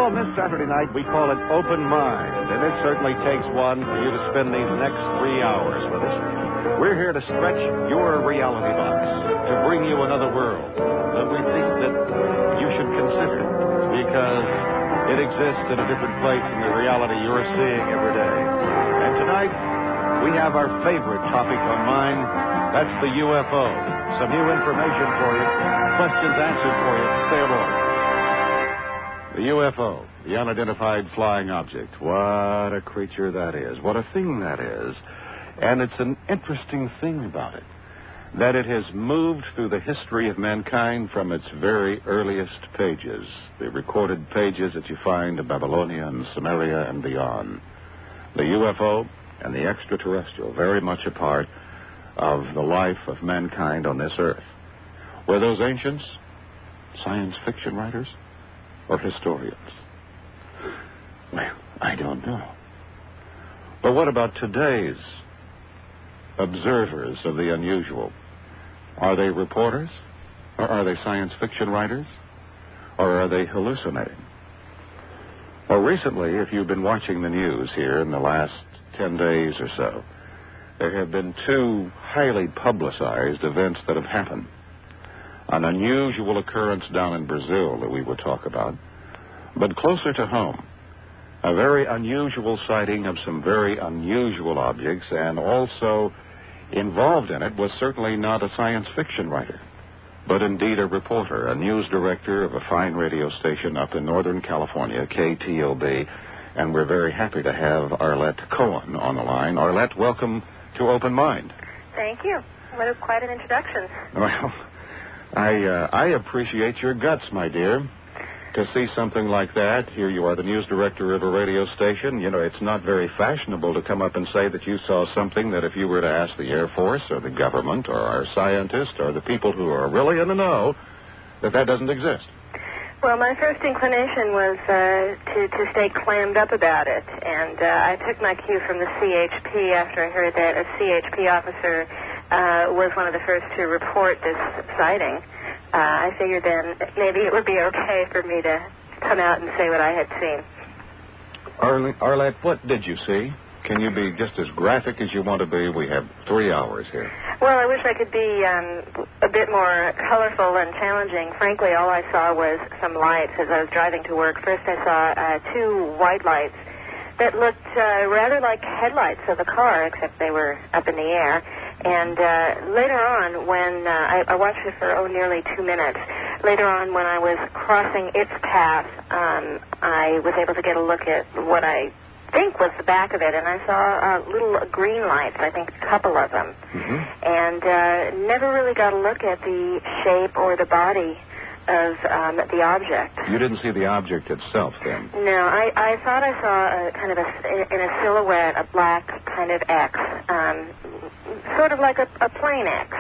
Well, on this Saturday night, we call it Open Mind, and it certainly takes one for you to spend these next 3 hours with us. We're here to stretch your reality box, to bring you another world that we think that you should consider, because it exists in a different place than the reality you're seeing every day. And tonight, we have our favorite topic on mind. That's the UFO. Some new information for you, questions answered for you. Stay aboard. The UFO, the unidentified flying object. What a creature that is. What a thing that is. And it's an interesting thing about it, that it has moved through the history of mankind from its very earliest pages, the recorded pages that you find in Babylonia and Sumeria and beyond. The UFO and the extraterrestrial, very much a part of the life of mankind on this earth. Were those ancients science fiction writers or historians? Well, I don't know. But what about today's observers of the unusual? Are they reporters? Or are they science fiction writers? Or are they hallucinating? Well, recently, if you've been watching the news here in the last 10 days or so, there have been two highly publicized events that have happened. An unusual occurrence down in Brazil that we will talk about, but closer to home, a very unusual sighting of some very unusual objects, and also involved in it was certainly not a science fiction writer, but indeed a reporter, a news director of a fine radio station up in Northern California, KTOB, and we're very happy to have Arlette Cohen on the line. Arlette, welcome to Open Mind. Thank you. What quite an introduction. Well, I appreciate your guts, my dear, to see something like that. Here you are, the news director of a radio station. You know, it's not very fashionable to come up and say that you saw something that if you were to ask the Air Force or the government or our scientists or the people who are really in the know, that doesn't exist. Well, my first inclination was to stay clammed up about it, and I took my cue from the CHP after I heard that a CHP officer was one of the first to report this sighting. I figured then maybe it would be okay for me to come out and say what I had seen. Arlette, what did you see? Can you be just as graphic as you want to be? We have 3 hours here. Well, I wish I could be a bit more colorful and challenging. Frankly, all I saw was some lights as I was driving to work. First, I saw 2 white lights that looked rather like headlights of a car, except they were up in the air. And later on, when I watched it for nearly 2 minutes, later on when I was crossing its path, I was able to get a look at what I think was the back of it, and I saw little green lights, I think a couple of them, and never really got a look at the shape or the body of the object. You didn't see the object itself, then? No, I thought I saw kind of in a silhouette, a black kind of X, sort of like a plain X.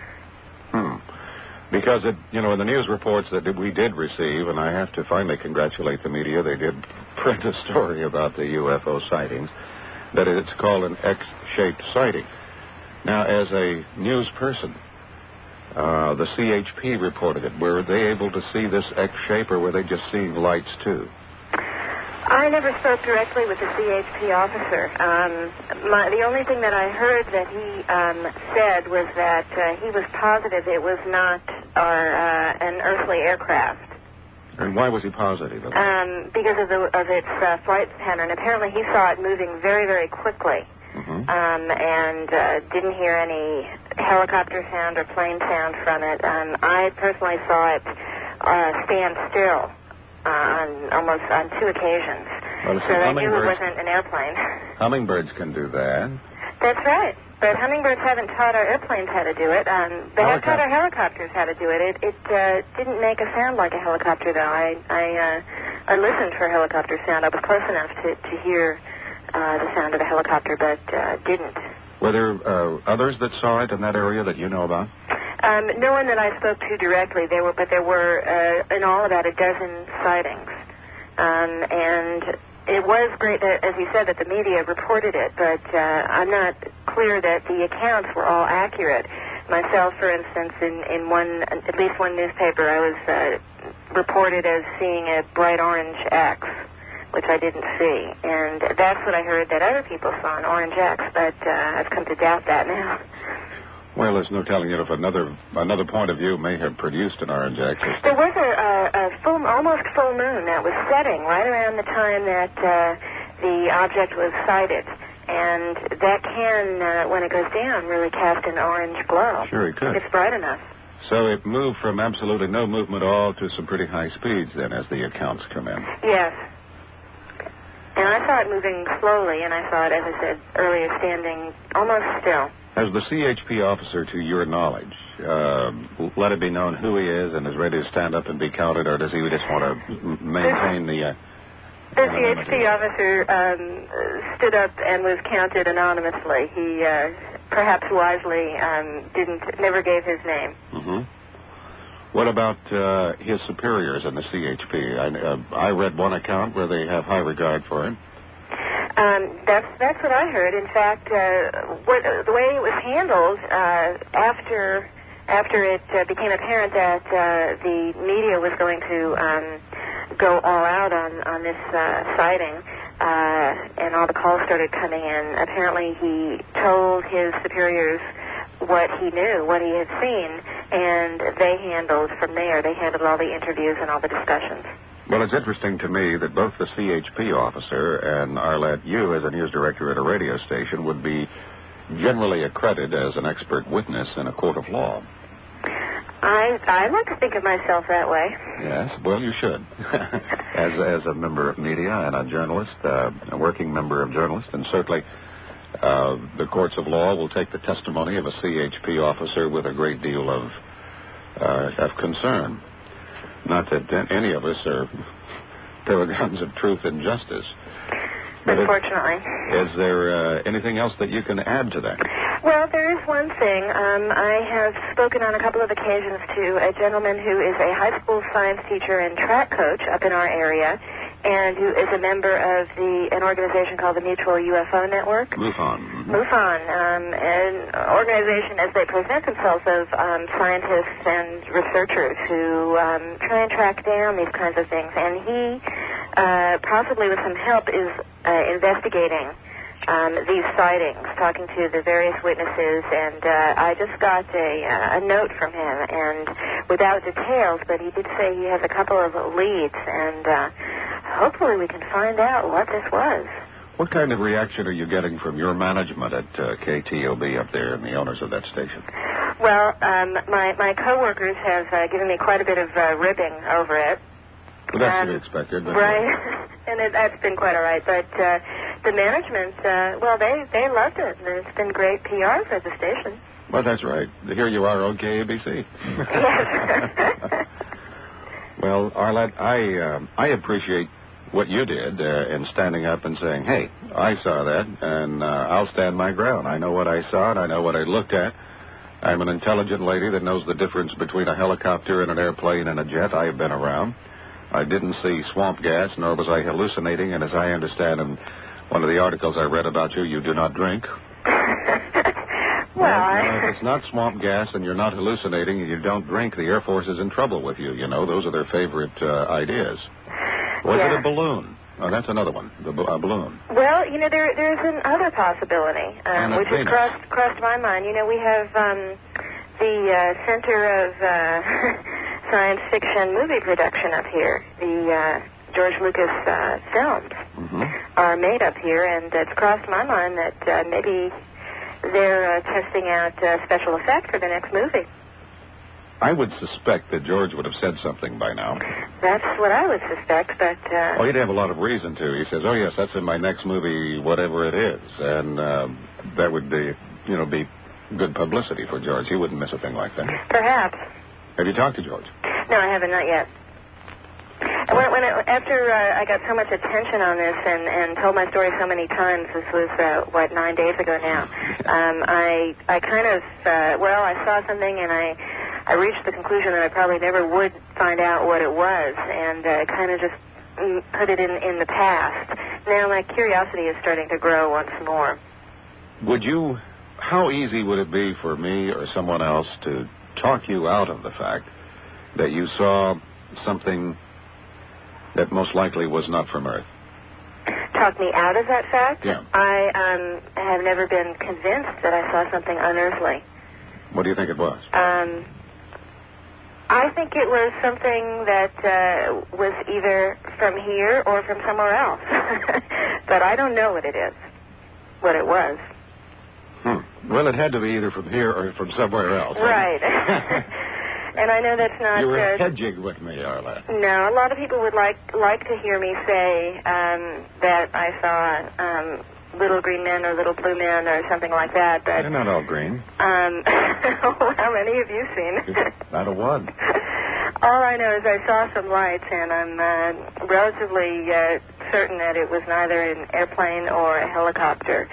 Because, in the news reports that we did receive, and I have to finally congratulate the media, they did print a story about the UFO sightings, that it's called an X-shaped sighting. Now, as a news person, the CHP reported it. Were they able to see this X shape, or were they just seeing lights, too? I never spoke directly with the CHP officer. The only thing that I heard that he said was that he was positive it was not an earthly aircraft. And why was he positive of that? Because of its flight pattern. Apparently he saw it moving very, very quickly. And didn't hear any helicopter sound or plane sound from it. I personally saw it stand still on 2 occasions. Well, so I knew it wasn't an airplane. Hummingbirds can do that. That's right. But hummingbirds haven't taught our airplanes how to do it. They have taught our helicopters how to do it. It didn't make a sound like a helicopter, though. I listened for helicopter sound. I was close enough to hear the sound of a helicopter, but didn't. Were there others that saw it in that area that you know about? No one that I spoke to directly. There were in all about a dozen sightings, and it was great, as you said, that the media reported it. But I'm not clear that the accounts were all accurate. Myself, for instance, in at least one newspaper, I was reported as seeing a bright orange X, which I didn't see. And that's what I heard that other people saw, an orange X, but I've come to doubt that now. Well, there's no telling it if another point of view may have produced an orange X. There was a almost full moon that was setting right around the time that the object was sighted. And that can, when it goes down, really cast an orange glow. Sure, it could. If it's bright enough. So it moved from absolutely no movement at all to some pretty high speeds then as the accounts come in. Yes. And I saw it moving slowly, and I saw it, as I said earlier, standing almost still. As the CHP officer, to your knowledge, let it be known who he is and is ready to stand up and be counted, or does he just want to maintain the... The CHP officer stood up and was counted anonymously. He, perhaps wisely, never gave his name. Mm-hmm. What about his superiors in the CHP? I read one account where they have high regard for him. That's what I heard. In fact, the way it was handled after it became apparent that the media was going to go all out on this sighting, and all the calls started coming in. Apparently, he told his superiors what he knew, what he had seen, and they handled from there. They handled all the interviews and all the discussions. Well, it's interesting to me that both the CHP officer and Arlette, you as a news director at a radio station, would be generally accredited as an expert witness in a court of law. I like to think of myself that way. Yes, well, you should. as a member of media and a journalist, a working member of journalists, and certainly the courts of law will take the testimony of a CHP officer with a great deal of concern. Not that any of us are paragons of truth and justice. Unfortunately. Is there anything else that you can add to that? Well, there is one thing. I have spoken on a couple of occasions to a gentleman who is a high school science teacher and track coach up in our area, and who is a member of an organization called the Mutual UFO Network. MUFON. MUFON, an organization, as they present themselves, of scientists and researchers who try and track down these kinds of things. And he, possibly with some help, is investigating these sightings, talking to the various witnesses, and I just got a note from him, and without details, but he did say he has a couple of leads, and hopefully we can find out what this was. What kind of reaction are you getting from your management at KTOB up there and the owners of that station? Well, my coworkers have given me quite a bit of ribbing over it. Well, that's to be expected. Right, and that's been quite all right, but the management, well, they loved it, and it's been great PR for the station. Well, that's right. Here you are on KABC. Yes. Well, Arlette, I appreciate what you did in standing up and saying, hey, I saw that, and I'll stand my ground. I know what I saw, and I know what I looked at. I'm an intelligent lady that knows the difference between a helicopter and an airplane and a jet. I have been around. I didn't see swamp gas, nor was I hallucinating, and as I understand in one of the articles I read about you, you do not drink. Well, if it's not swamp gas and you're not hallucinating and you don't drink, the Air Force is in trouble with you. You know, those are their favorite ideas. Was it a balloon? Oh, that's another one, a balloon. Well, you know, there's another possibility, which has crossed my mind. You know, we have the Center of Science Fiction Movie Production up here. The George Lucas films are made up here, and it's crossed my mind that maybe they're testing out special effect for the next movie. I would suspect that George would have said something by now. That's what I would suspect, but... Oh, he'd have a lot of reason to. He says, oh, yes, that's in my next movie, whatever it is. And that would be, be good publicity for George. He wouldn't miss a thing like that. Perhaps. Have you talked to George? No, I haven't, not yet. After I got so much attention on this and told my story so many times, this was, 9 days ago now, I kind of, I saw something and I reached the conclusion that I probably never would find out what it was, and kind of just put it in the past. Now my curiosity is starting to grow once more. How easy would it be for me or someone else to talk you out of the fact that you saw something that most likely was not from Earth? Talk me out of that fact? Yeah. I have never been convinced that I saw something unearthly. What do you think it was? I think it was something that was either from here or from somewhere else. But I don't know what it was. Well, it had to be either from here or from somewhere else. Right. And I know that's not... You were hedging with me, Arlette. No, a lot of people would like to hear me say that I saw little green men or little blue men or something like that, but... They're not all green. How many have you seen? Not a one. All I know is I saw some lights, and I'm relatively certain that it was neither an airplane or a helicopter.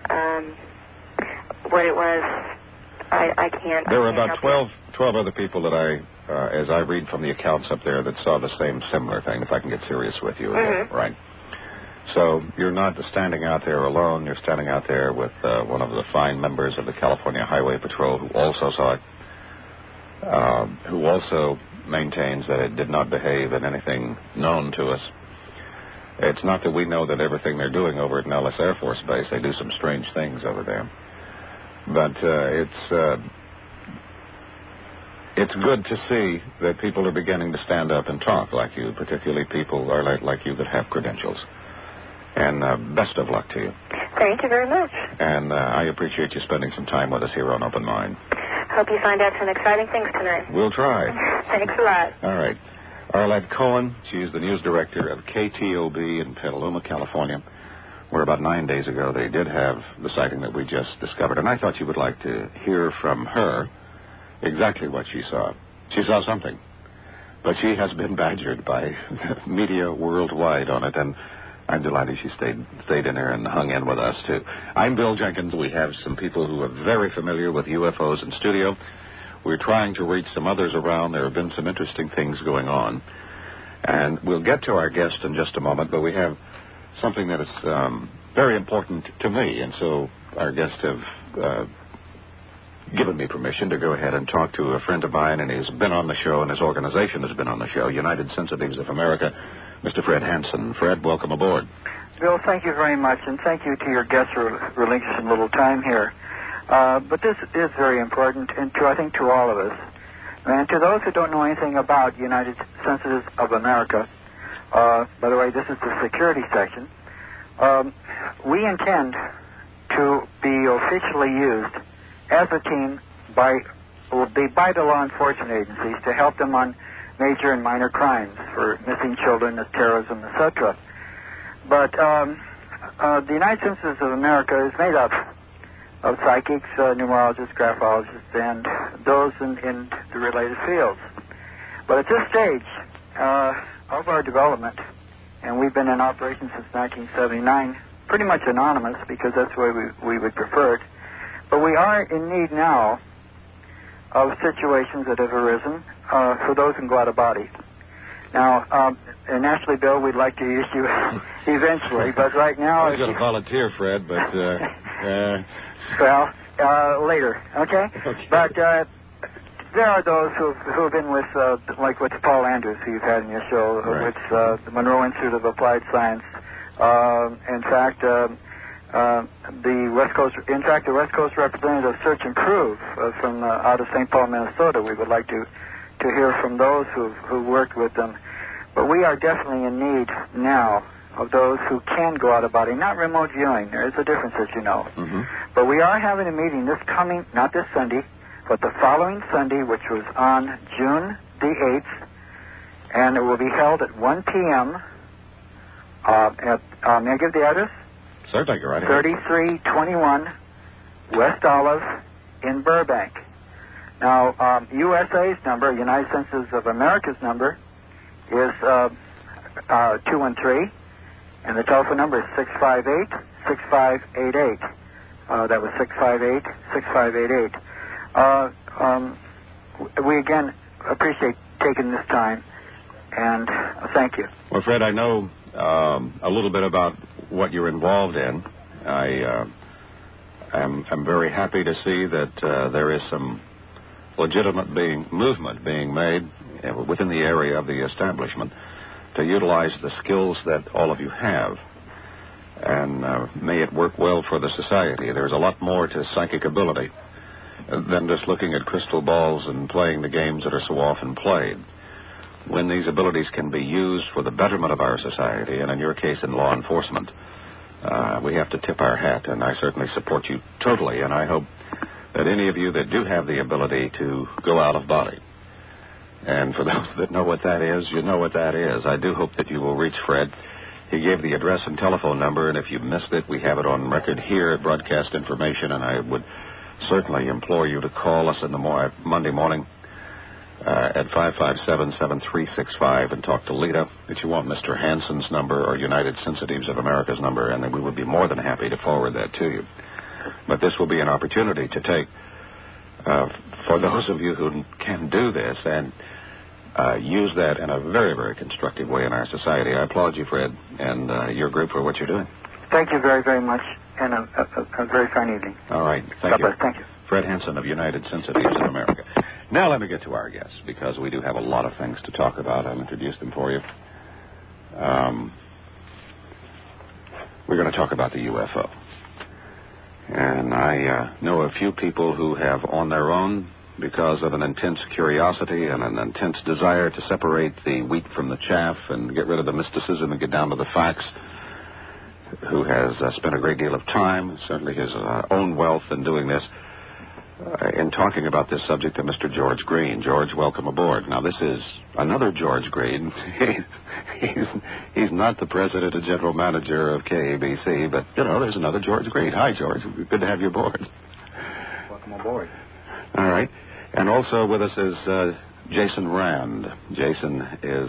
What it was, I can't... There were about 12 other people that as I read from the accounts up there, that saw the same similar thing, if I can get serious with you again, right? So you're not standing out there alone. You're standing out there with one of the fine members of the California Highway Patrol who also saw it, who also maintains that it did not behave in anything known to us. It's not that we know that everything they're doing over at Nellis Air Force Base, they do some strange things over there. But it's good to see that people are beginning to stand up and talk like you, particularly people are like you that have credentials. And best of luck to you. Thank you very much. And I appreciate you spending some time with us here on Open Mind. Hope you find out some exciting things tonight. We'll try. Thanks a lot. All right. Arlette Cohen, she's the news director of KTOB in Petaluma, California, where about 9 days ago they did have the sighting that we just discovered. And I thought you would like to hear from her exactly what she saw. She saw something, but she has been badgered by media worldwide on it, and I'm delighted she stayed in there and hung in with us, too. I'm Bill Jenkins. We have some people who are very familiar with UFOs in studio. We're trying to reach some others around. There have been some interesting things going on. And we'll get to our guest in just a moment, but we have something that is very important to me. And so our guests have given me permission to go ahead and talk to a friend of mine, and he's been on the show, and his organization has been on the show, United Sensitives of America, Mr. Fred Hansen. Fred, welcome aboard. Bill, thank you very much, and thank you to your guests for relinquishing a little time here. But this is very important, and I think to all of us. And to those who don't know anything about United Sensitives of America, by the way, this is the security section, we intend to be officially used as a team by the law enforcement agencies to help them on major and minor crimes for missing children, terrorism, etc. But the United Sensitives of America is made up of psychics, numerologists, graphologists, and those in the related fields. But at this stage of our development, and we've been in operation since 1979, pretty much anonymous because that's the way we would prefer it, but we are in need now of situations that have arisen for those who can go out of body. Now, and naturally, Bill, we'd like to use you eventually, but right now... I was going to volunteer, Fred, but... Well, later, okay? But there are those who have been with, like with Paul Andrews, who you've had in your show, right, with the Monroe Institute of Applied Science. In fact, the West Coast representative of Search and Prove from out of St. Paul, Minnesota. We would like to hear from those who worked with them. But we are definitely in need now of those who can go out of body, not remote viewing. There is a difference, as you know. Mm-hmm. But we are having a meeting not this Sunday, but the following Sunday, which was on June the 8th, and it will be held at 1 p.m. May I give the address? Certainly, go right ahead. 3321 West Olive in Burbank. Now, USA's number, United Sensitives of America's number, is 213, and the telephone number is 658-6588. That was 658-6588. We again appreciate taking this time, and thank you. Well, Fred, I know a little bit about what you're involved in. I'm very happy to see that there is some legitimate movement being made within the area of the establishment to utilize the skills that all of you have. And may it work well for the society. There's a lot more to psychic ability than just looking at crystal balls and playing the games that are so often played. When these abilities can be used for the betterment of our society, and in your case in law enforcement, we have to tip our hat, and I certainly support you totally, and I hope that any of you that do have the ability to go out of body, and for those that know what that is, you know what that is. I do hope that you will reach Fred. He gave the address and telephone number, and if you missed it, we have it on record here at Broadcast Information, and I would certainly implore you to call us in the Monday morning at 557-7365 and talk to Lita if you want Mr. Hansen's number or United Sensitives of America's number, and then we would be more than happy to forward that to you. But this will be an opportunity to take, for those of you who can do this, and use that in a very, very constructive way in our society. I applaud you, Fred, and your group for what you're doing. Thank you very, very much, and a very fine evening. All right. Thank you. Thank you. Fred Hansen of United Sensitives of America. Now let me get to our guests, because we do have a lot of things to talk about. I'll introduce them for you. We're going to talk about the UFO. And I know a few people who have, on their own, because of an intense curiosity and an intense desire to separate the wheat from the chaff and get rid of the mysticism and get down to the facts, who has spent a great deal of time, certainly his own wealth in doing this, in talking about this subject to Mr. George Green. George, welcome aboard. Now, this is another George Green. He's not the president and general manager of KABC, but, there's another George Green. Hi, George. Good to have you aboard. Welcome aboard. All right. And also with us is Jason Rand. Jason is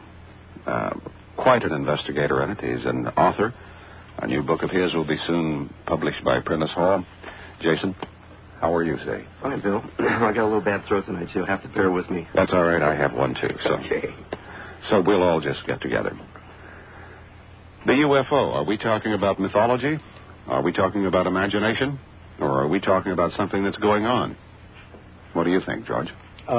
quite an investigator in it. He's an author. A new book of his will be soon published by Prentice Hall. Jason, how are you today? Fine, Bill. I got a little bad throat tonight, so you'll have to bear with me. That's all right. I have one, too. Okay. So we'll all just get together. The UFO, are we talking about mythology? Are we talking about imagination? Or are we talking about something that's going on? What do you think, George?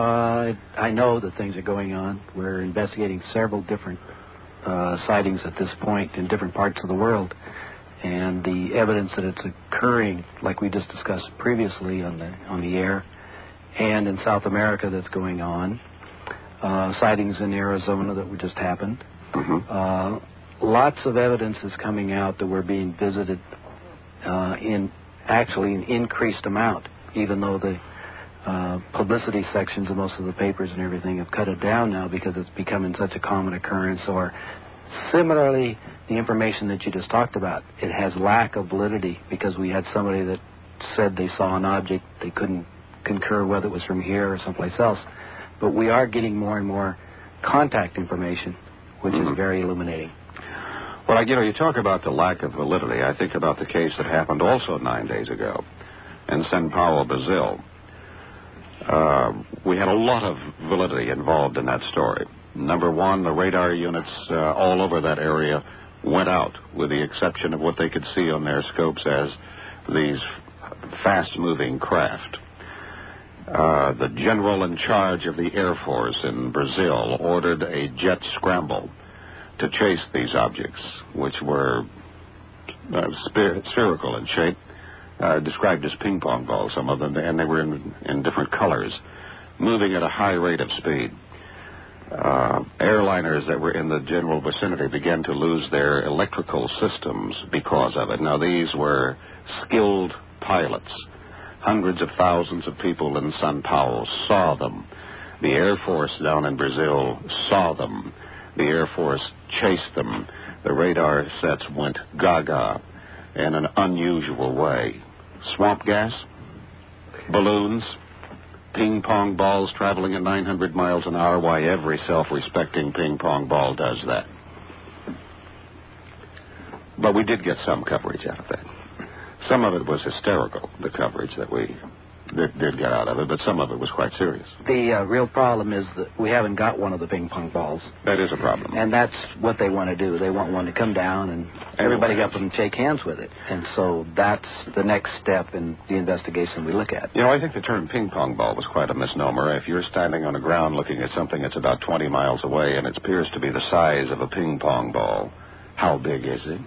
I know that things are going on. We're investigating several different sightings at this point in different parts of the world. And the evidence that it's occurring, like we just discussed previously on the air, and in South America that's going on. Sightings in Arizona that just happened. Mm-hmm. Lots of evidence is coming out that we're being visited in actually an increased amount, even though the publicity sections of most of the papers and everything have cut it down now because it's becoming such a common occurrence. Or similarly, the information that you just talked about, it has lack of validity because we had somebody that said they saw an object. They couldn't concur whether it was from here or someplace else. But we are getting more and more contact information, which is very illuminating. Well, you talk about the lack of validity. I think about the case that happened also 9 days ago in São Paulo, Brazil. We had a lot of validity involved in that story. Number one, the radar units all over that area went out, with the exception of what they could see on their scopes as these fast-moving craft. The general in charge of the Air Force in Brazil ordered a jet scramble to chase these objects, which were spherical in shape, described as ping-pong balls, some of them, and they were in different colors, moving at a high rate of speed. Airliners that were in the general vicinity began to lose their electrical systems because of it. Now, these were skilled pilots. Hundreds of thousands of people in São Paulo saw them. The Air Force down in Brazil saw them. The Air Force chased them. The radar sets went gaga in an unusual way. Swamp gas, balloons, ping-pong balls traveling at 900 miles an hour. Why, every self-respecting ping-pong ball does that. But we did get some coverage out of that. Some of it was hysterical, the coverage that we did get out of it, but some of it was quite serious. The real problem is that we haven't got one of the ping pong balls. That is a problem. And that's what they want to do. They want one to come down and everybody get up and shake hands with it. And so that's the next step in the investigation we look at. You know, I think the term ping pong ball was quite a misnomer. If you're standing on the ground looking at something that's about 20 miles away and it appears to be the size of a ping pong ball, how big is it?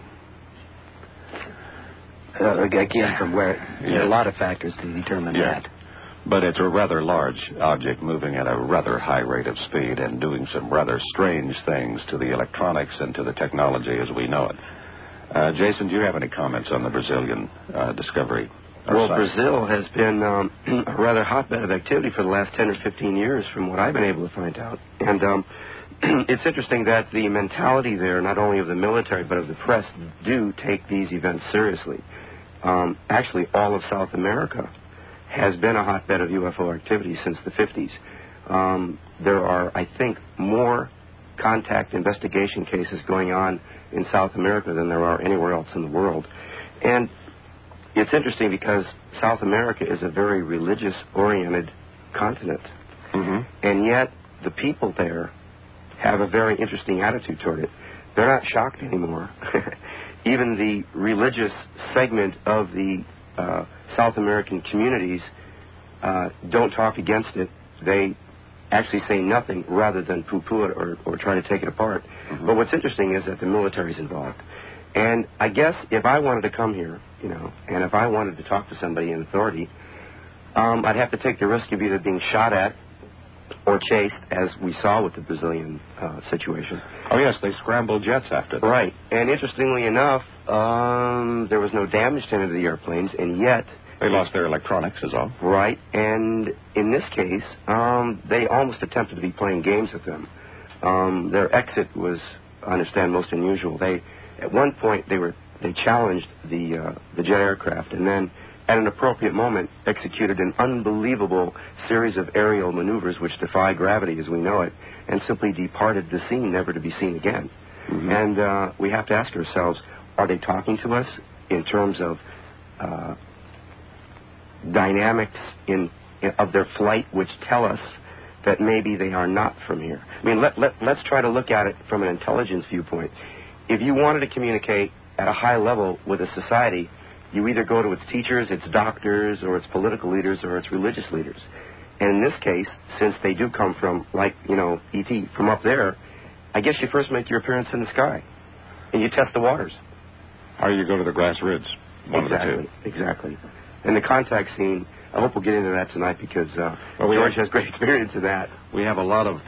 Again, from where there are a lot of factors to determine that. But it's a rather large object moving at a rather high rate of speed and doing some rather strange things to the electronics and to the technology as we know it. Jason, do you have any comments on the Brazilian discovery? Well, Brazil has been a rather hotbed of activity for the last 10 or 15 years from what I've been able to find out. And it's interesting that the mentality there, not only of the military but of the press, do take these events seriously. Actually, all of South America has been a hotbed of UFO activity since the 50s. There are, I think, more contact investigation cases going on in South America than there are anywhere else in the world. And it's interesting because South America is a very religious-oriented continent. Mm-hmm. And yet the people there have a very interesting attitude toward it. They're not shocked anymore. Even the religious segment of the South American communities don't talk against it. They actually say nothing rather than poo-poo it or try to take it apart. Mm-hmm. But what's interesting is that the military's involved. And I guess if I wanted to come here, and if I wanted to talk to somebody in authority, I'd have to take the risk of either being shot at or chased, as we saw with the Brazilian situation. Oh, yes, they scrambled jets after that. Right. And interestingly enough, there was no damage to any of the airplanes, and yet... They lost their electronics, is all. Right. And in this case, they almost attempted to be playing games with them. Their exit was, I understand, most unusual. At one point, they challenged the jet aircraft, and then at an appropriate moment executed an unbelievable series of aerial maneuvers which defy gravity as we know it, and simply departed the scene, never to be seen again. Mm-hmm. And we have to ask ourselves, are they talking to us in terms of dynamics of their flight which tell us that maybe they are not from here? I mean, let's try to look at it from an intelligence viewpoint. If you wanted to communicate at a high level with a society, you either go to its teachers, its doctors, or its political leaders, or its religious leaders. And in this case, since they do come from, like, E.T., from up there, I guess you first make your appearance in the sky, and you test the waters. Or you go to the grass ridge, one of the two. Exactly. And the contact scene, I hope we'll get into that tonight because George has great experience in that. We have a lot of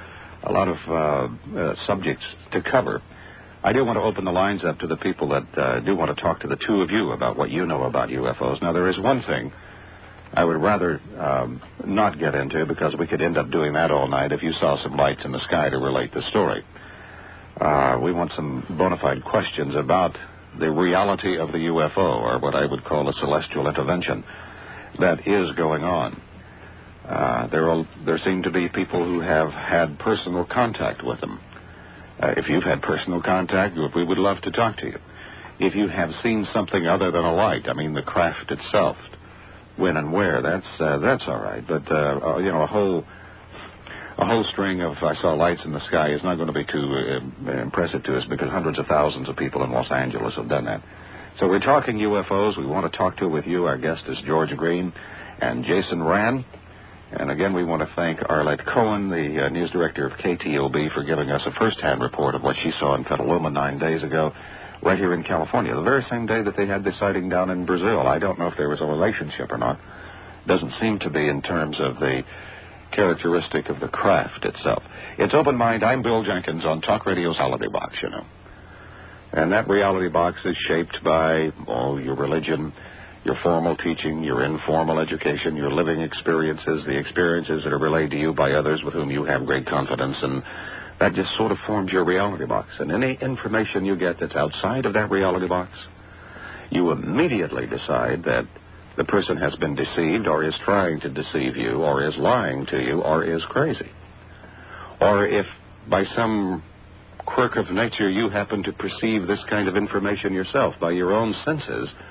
subjects to cover. I do want to open the lines up to the people that do want to talk to the two of you about what you know about UFOs. Now, there is one thing I would rather not get into because we could end up doing that all night if you saw some lights in the sky to relate the story. We want some bona fide questions about the reality of the UFO, or what I would call a celestial intervention that is going on. There seem to be people who have had personal contact with them. If you've had personal contact, we would love to talk to you. If you have seen something other than a light, I mean the craft itself, when and where, that's all right. But a whole string of I saw lights in the sky is not going to be too impressive to us because hundreds of thousands of people in Los Angeles have done that. So we're talking UFOs. We want to talk to with you. Our guest is George Green and Jason Rand. And again, we want to thank Arlette Cohen, the news director of KTOB, for giving us a first-hand report of what she saw in Petaluma 9 days ago, right here in California, the very same day that they had the sighting down in Brazil. I don't know if there was a relationship or not. Doesn't seem to be in terms of the characteristic of the craft itself. It's Open Mind. I'm Bill Jenkins on Talk Radio's Reality Box, And that reality box is shaped by your religion, your formal teaching, your informal education, your living experiences, the experiences that are relayed to you by others with whom you have great confidence, and that just sort of forms your reality box. And any information you get that's outside of that reality box, you immediately decide that the person has been deceived or is trying to deceive you or is lying to you or is crazy. Or if by some quirk of nature you happen to perceive this kind of information yourself by your own senses,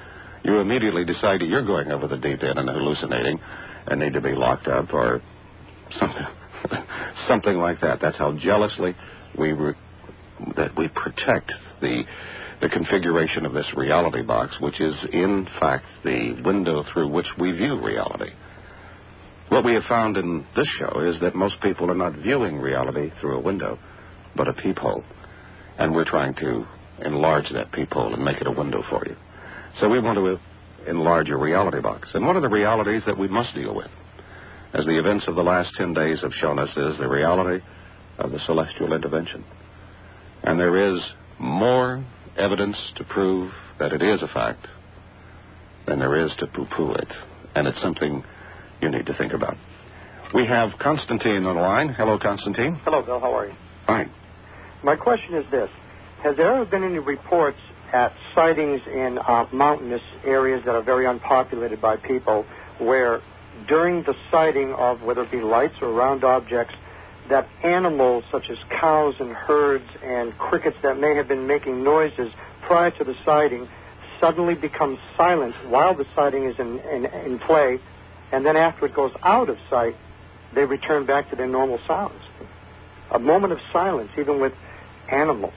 you immediately decide that you're going over the deep end and hallucinating and need to be locked up or something like that. That's how jealously we protect the configuration of this reality box, which is in fact the window through which we view reality. What we have found in this show is that most people are not viewing reality through a window, but a peephole. And we're trying to enlarge that peephole and make it a window for you. So we want to enlarge your reality box. And one of the realities that we must deal with, as the events of the last 10 days have shown us, is the reality of the celestial intervention. And there is more evidence to prove that it is a fact than there is to poo-poo it. And it's something you need to think about. We have Constantine on the line. Hello, Constantine. Hello, Bill. How are you? Fine. My question is this. Has there ever been any reports at sightings in mountainous areas that are very unpopulated by people where during the sighting of whether it be lights or round objects that animals such as cows and herds and crickets that may have been making noises prior to the sighting suddenly become silent while the sighting is in play, and then after it goes out of sight, they return back to their normal sounds? A moment of silence, even with animals.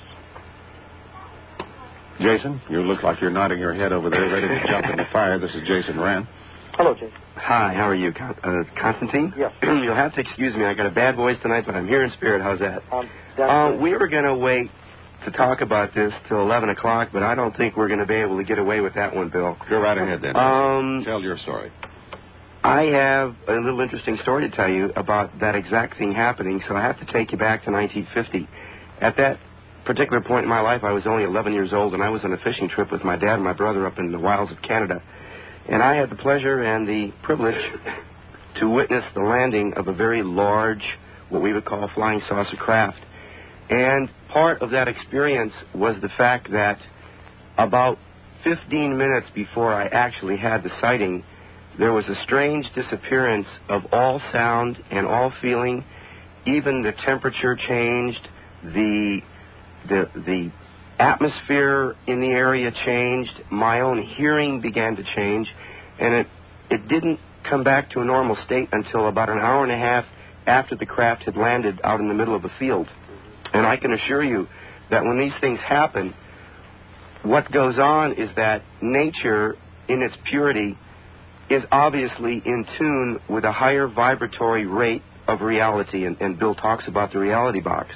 Jason, you look like you're nodding your head over there, ready to jump in the fire. This is Jason Rand. Hello, Jason. Hi, how are you, Constantine? Yes. You'll have to excuse me. I got a bad voice tonight, but I'm here in spirit. How's that? We were going to wait to talk about this till 11 o'clock, but I don't think we're going to be able to get away with that one, Bill. Go right ahead, then. Tell your story. I have a little interesting story to tell you about that exact thing happening, so I have to take you back to 1950. At that particular point in my life, I was only 11 years old, and I was on a fishing trip with my dad and my brother up in the wilds of Canada. And I had the pleasure and the privilege to witness the landing of a very large, what we would call a flying saucer craft. And part of that experience was the fact that about 15 minutes before I actually had the sighting, there was a strange disappearance of all sound and all feeling. Even the temperature changed, the atmosphere in the area changed, my own hearing began to change, and it didn't come back to a normal state until about an hour and a half after the craft had landed out in the middle of a field. And I can assure you that when these things happen, what goes on is that nature, in its purity, is obviously in tune with a higher vibratory rate of reality, and Bill talks about the reality box.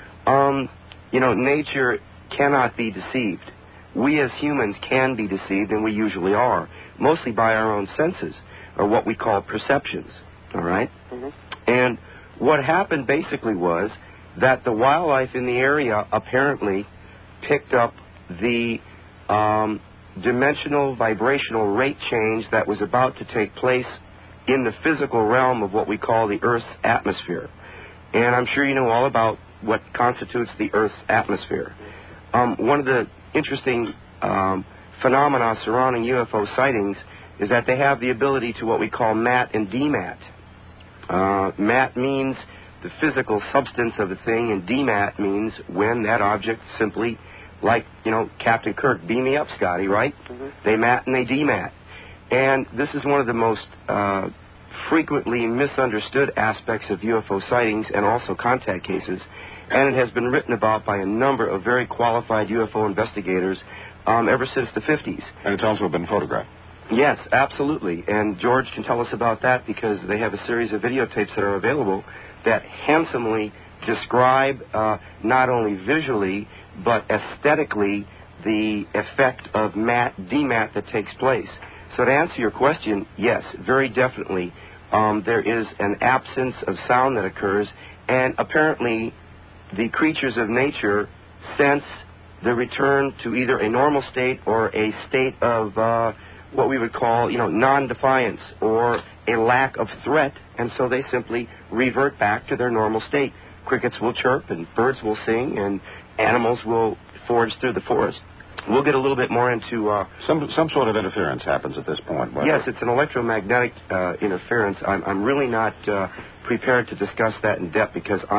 Nature cannot be deceived. We as humans can be deceived, and we usually are, mostly by our own senses, or what we call perceptions, all right? Mm-hmm. And what happened basically was that the wildlife in the area apparently picked up the dimensional vibrational rate change that was about to take place in the physical realm of what we call the Earth's atmosphere. And I'm sure you know all about what constitutes the Earth's atmosphere. One of the interesting phenomena surrounding UFO sightings is that they have the ability to what we call mat and demat. Mat means the physical substance of the thing, and demat means when that object simply, like, Captain Kirk, beam me up, Scotty, right? Mm-hmm. They mat and they demat. And this is one of the most frequently misunderstood aspects of UFO sightings and also contact cases, and it has been written about by a number of very qualified UFO investigators ever since the 50s. And it's also been photographed. Yes, absolutely. And George can tell us about that because they have a series of videotapes that are available that handsomely describe not only visually but aesthetically the effect of demat that takes place. So to answer your question, yes, very definitely, there is an absence of sound that occurs, and apparently the creatures of nature sense the return to either a normal state or a state of what we would call, non-defiance or a lack of threat, and so they simply revert back to their normal state. Crickets will chirp, and birds will sing, and animals will forage through the forest. We'll get a little bit more into... Some sort of interference happens at this point. Yes, it's an electromagnetic interference. I'm really not prepared to discuss that in depth because I'm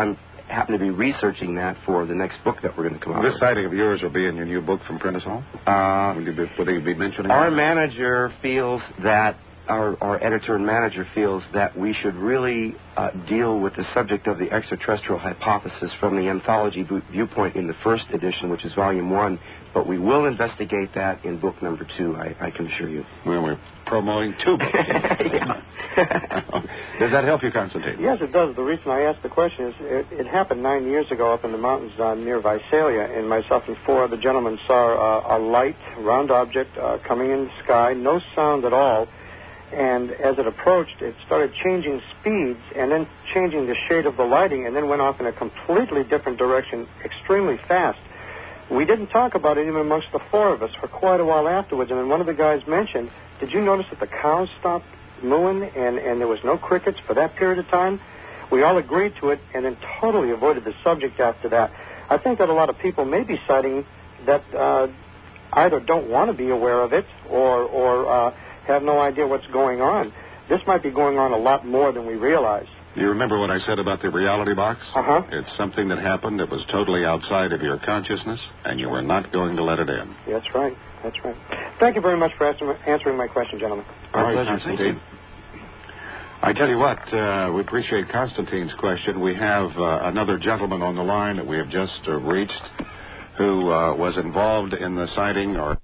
happen to be researching that for the next book that we're going to come out with. This sighting of yours will be in your new book from Prentice Hall? Will they be mentioning Our that? manager feels that, our editor and manager feels that we should really deal with the subject of the extraterrestrial hypothesis from the anthology viewpoint in the first edition, which is volume 1, but we will investigate that in book number 2, I can assure you. Well, we're promoting 2 books. Does that help you, Constantine? Yes, it does. The reason I asked the question is it happened 9 years ago up in the mountains near Visalia, and myself and 4 other gentlemen saw a light, round object coming in the sky, no sound at all. And as it approached, it started changing speeds and then changing the shade of the lighting and then went off in a completely different direction extremely fast. We didn't talk about it even amongst the 4 of us for quite a while afterwards. And then one of the guys mentioned, did you notice that the cows stopped mooing and there was no crickets for that period of time? We all agreed to it and then totally avoided the subject after that. I think that a lot of people may be citing that either don't want to be aware of it or have no idea what's going on. This might be going on a lot more than we realize. You remember what I said about the reality box? Uh-huh. It's something that happened that was totally outside of your consciousness, and you were not going to let it in. That's right. That's right. Thank you very much for answering my question, gentlemen. All right, Constantine. I tell you what, we appreciate Constantine's question. We have another gentleman on the line that we have just reached who was involved in the sighting or